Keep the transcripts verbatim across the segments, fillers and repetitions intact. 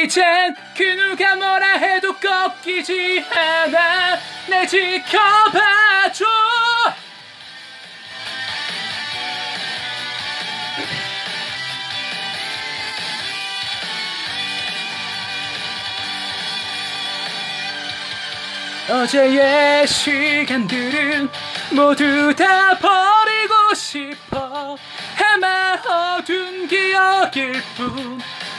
이젠 그 누가 뭐라 해도 꺾이지 않아. 날 지켜봐줘. 어제의 시간들은 모두 다 버리고 싶어. 아마 어두운 기억일 뿐.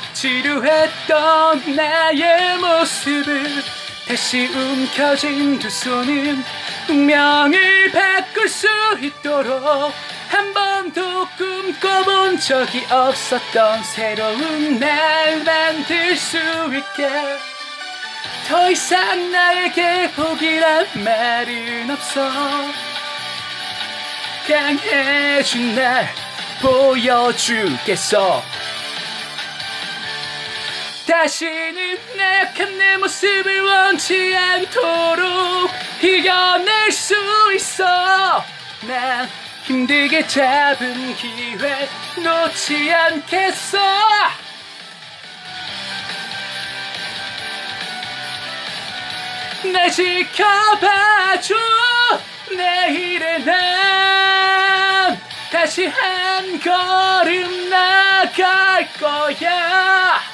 지루했던 나의 모습을 다시 움켜쥔 두 손은 운명을 바꿀 수 있도록 한 번도 꿈꿔본 적이 없었던 새로운 날 만들 수 있게. 더 이상 나에게 포기란 말은 없어. 강해진 날 보여주겠어. 다시는 나약한 내 모습을 원치 않도록 이겨낼 수 있어. 난 힘들게 잡은 기회 놓지 않겠어. 날 지켜봐줘. 내일의 난 다시 한 걸음 나갈 거야.